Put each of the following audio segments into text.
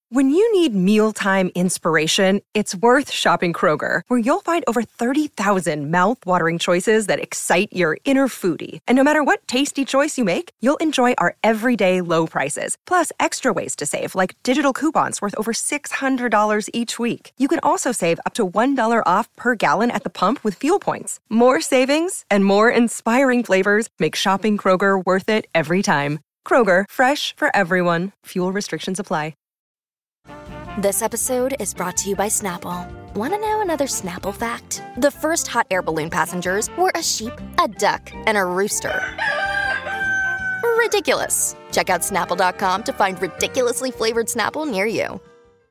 When you need mealtime inspiration, it's worth shopping Kroger, where you'll find over 30,000 mouth-watering choices that excite your inner foodie. And no matter what tasty choice you make, you'll enjoy our everyday low prices, plus extra ways to save, like digital coupons worth over $600 each week. You can also save up to $1 off per gallon at the pump with fuel points. More savings and more inspiring flavors make shopping Kroger worth it every time. Kroger, fresh for everyone. Fuel restrictions apply. This episode is brought to you by Snapple. Want to know another Snapple fact? The first hot air balloon passengers were a sheep, a duck, and a rooster. Ridiculous. Check out Snapple.com to find ridiculously flavored Snapple near you.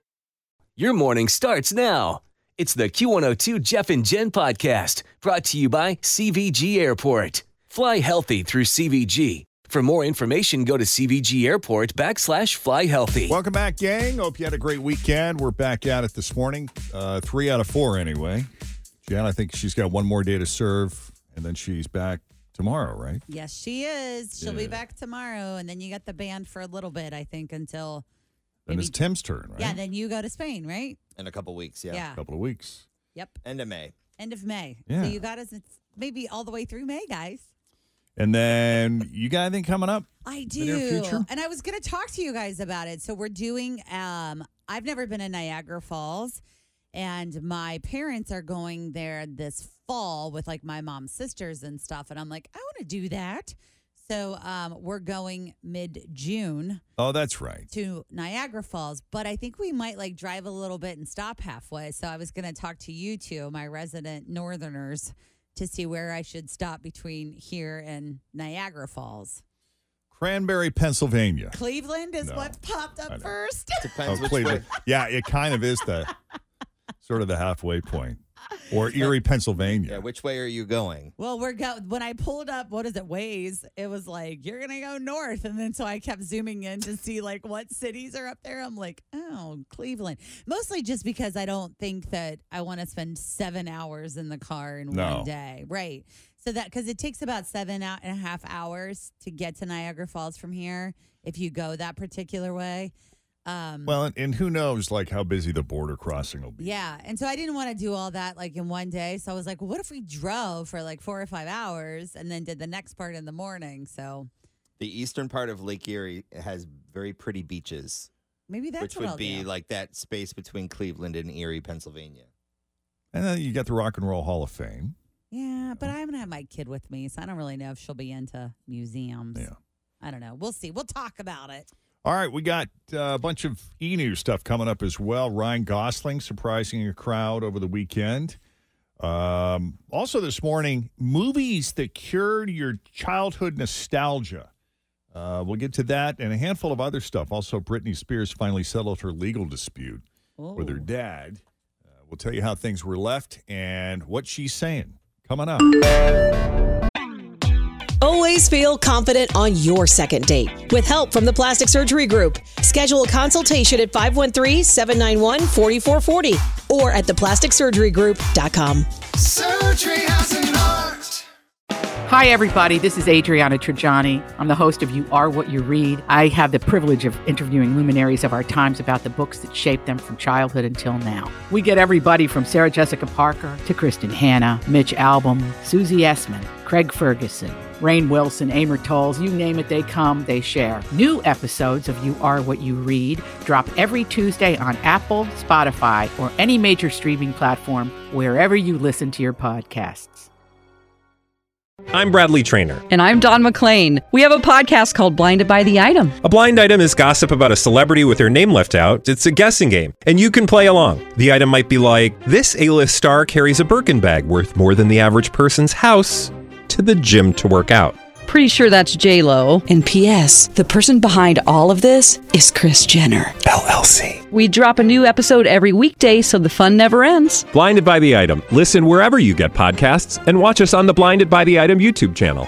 Your morning starts now. It's the Q102 Jeff and Jen podcast, brought to you by CVG Airport. Fly healthy through CVG. For more information, go to CVG Airport /fly healthy. Welcome back, gang. Hope you had a great weekend. We're back at it this morning. 3 out of 4 anyway. Jen, I think she's got one more day to serve, and then she's back tomorrow, right? Yes, she is. She'll be back tomorrow, and then you got the band for a little bit, I think, until... Then it's Tim's turn, right? Yeah, then you go to Spain, right? In a couple weeks, yeah. A couple of weeks. Yep. End of May. End of May. Yeah. So you got us maybe all the way through May, guys. And then you got anything coming up? I do. In the near future? And I was going to talk to you guys about it. So we're doing, I've never been in Niagara Falls, and my parents are going there this fall with like my mom's sisters and stuff. And I'm like, I want to do that. So we're going mid-June. Oh, that's right. To Niagara Falls. But I think we might like drive a little bit and stop halfway. So I was going to talk to you two, my resident Northerners, to see where I should stop between here and Niagara Falls. Cranberry, Pennsylvania. Cleveland is what popped up first. Depends which Cleveland. way. Yeah, it kind of is the sort of the halfway point. Or Erie, Pennsylvania. Yeah, which way are you going? Well, when I pulled up, Waze, it was like, you're going to go north. And then so I kept zooming in to see like what cities are up there. I'm like, oh, Cleveland. Mostly just because I don't think that I want to spend 7 hours in the car in one day. Right. So that, because it takes about 7.5 hours to get to Niagara Falls from here if you go that particular way. Well, and who knows, like, how busy the border crossing will be. Yeah. And so I didn't want to do all that, like, in one day. So I was like, well, what if we drove for, like, 4 or 5 hours and then did the next part in the morning? So The eastern part of Lake Erie has very pretty beaches. Maybe that's which what would I'll be do. like that space between Cleveland and Erie, Pennsylvania. And then you got the Rock and Roll Hall of Fame. Yeah, but I'm going to have my kid with me, so I don't really know if she'll be into museums. Yeah. I don't know. We'll see. We'll talk about it. All right, we got a bunch of e-news stuff coming up as well. Ryan Gosling surprising a crowd over the weekend. Also this morning, movies that cured your childhood nostalgia. We'll get to that and a handful of other stuff. Also, Britney Spears finally settled her legal dispute with her dad. We'll tell you how things were left and what she's saying. Coming up. Always feel confident on your second date. With help from the Plastic Surgery Group. Schedule a consultation at 513-791-4440 or at theplasticsurgerygroup.com. Surgery has an art. Hi, everybody. This is Adriana Trajani. I'm the host of You Are What You Read. I have the privilege of interviewing luminaries of our times about the books that shaped them from childhood until now. We get everybody from Sarah Jessica Parker to Kristen Hanna, Mitch Albom, Susie Essman, Craig Ferguson, Rainn Wilson, Amor Tolls, you name it, they come, they share. New episodes of You Are What You Read drop every Tuesday on Apple, Spotify, or any major streaming platform wherever you listen to your podcasts. I'm Bradley Trainer. And I'm Don McClain. We have a podcast called Blinded by the Item. A blind item is gossip about a celebrity with their name left out. It's a guessing game, and you can play along. The item might be like, this A-list star carries a Birkin bag worth more than the average person's house to the gym to work out. Pretty sure that's J-Lo. And P.S. the person behind all of this is Kris Jenner, LLC. We drop a new episode every weekday so the fun never ends. Blinded by the Item. Listen wherever you get podcasts and watch us on the Blinded by the Item YouTube channel.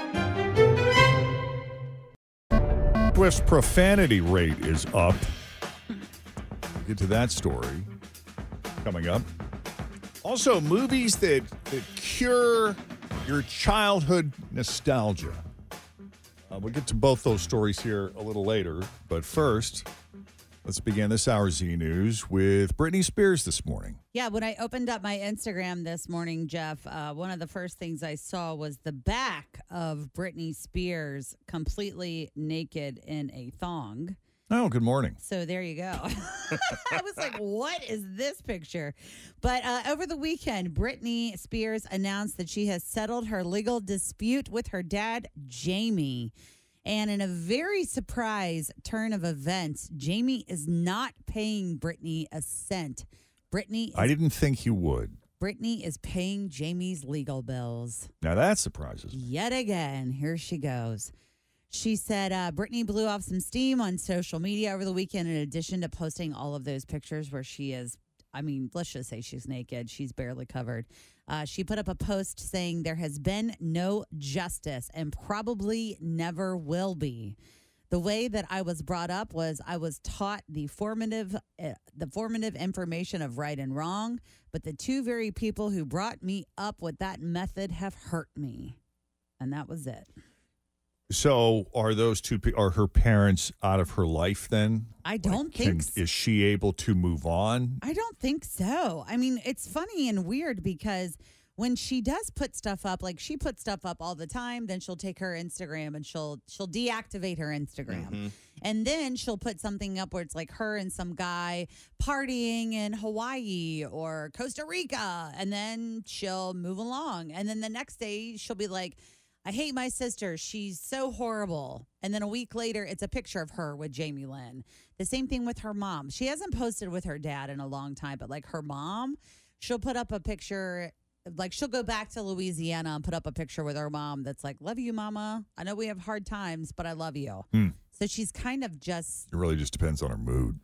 Swift's profanity rate is up. We'll get to that story coming up. Also, movies that cure your childhood nostalgia. We'll get to both those stories here a little later. But first, Let's begin this hour's E-News with Britney Spears this morning. Yeah, when I opened up my Instagram this morning, Jeff, one of the first things I saw was the back of Britney Spears completely naked in a thong. Oh, good morning. So there you go. I was like, what is this picture? But over the weekend, Britney Spears announced that she has settled her legal dispute with her dad, Jamie. And in a very surprise turn of events, Jamie is not paying Britney a cent. I didn't think you would. Britney is paying Jamie's legal bills. Now that surprises me. Yet again, here she goes. She said Britney blew off some steam on social media over the weekend in addition to posting all of those pictures where she is, I mean, let's just say she's naked. She's barely covered. She put up a post saying there has been no justice and probably never will be. The way that I was brought up was I was taught the formative information of right and wrong, but the two very people who brought me up with that method have hurt me. And that was it. So are those two are her parents out of her life then? I don't think so. Is she able to move on? I don't think so. I mean, it's funny and weird because when she does put stuff up, like she puts stuff up all the time, then she'll take her Instagram and she'll deactivate her Instagram. Mm-hmm. And then she'll put something up where it's like her and some guy partying in Hawaii or Costa Rica, and then she'll move along. And then the next day she'll be like, I hate my sister. She's so horrible. And then a week later, it's a picture of her with Jamie Lynn. The same thing with her mom. She hasn't posted with her dad in a long time, but like her mom, she'll put up a picture, like she'll go back to Louisiana and put up a picture with her mom that's like, love you, mama. I know we have hard times, but I love you. So she's kind of just. It really just depends on her mood.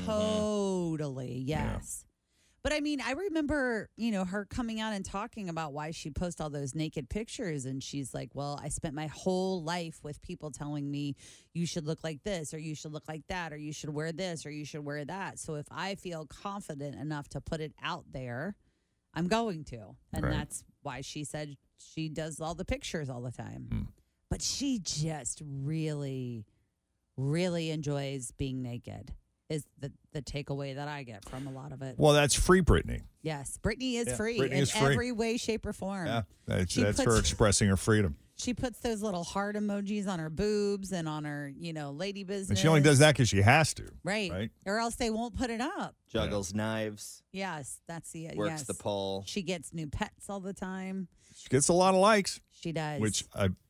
Totally, yes. Yeah. But I mean, I remember, her coming out and talking about why she posts all those naked pictures. And she's like, well, I spent my whole life with people telling me you should look like this or you should look like that or you should wear this or you should wear that. So if I feel confident enough to put it out there, I'm going to. And that's why she said she does all the pictures all the time. But she just really, really enjoys being naked. Is the takeaway that I get from a lot of it. Well, that's free Britney. Yes, Britney is free Britney in is free. every way, shape, or form. Yeah, that's her expressing her freedom. She puts those little heart emojis on her boobs and on her, lady business. And she only does that because she has to. Right. Or else they won't put it up. Juggles knives. Yes, that's the Works the pole. She gets new pets all the time. She gets a lot of likes. She does. Which,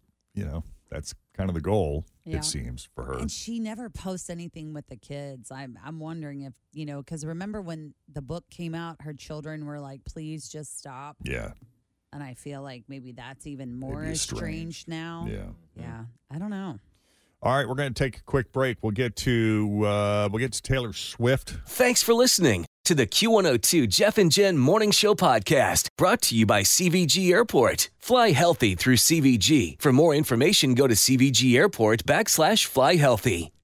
that's kind of the goal, it seems, for her. And she never posts anything with the kids. I'm wondering if, because remember when the book came out, her children were like, please just stop. Yeah. And I feel like maybe that's even more estranged now. Yeah. Yeah. I don't know. All right, we're going to take a quick break. We'll get to Taylor Swift. Thanks for listening to the Q102 Jeff and Jen Morning Show podcast, brought to you by CVG Airport. Fly healthy through CVG. For more information, go to CVG Airport /fly healthy.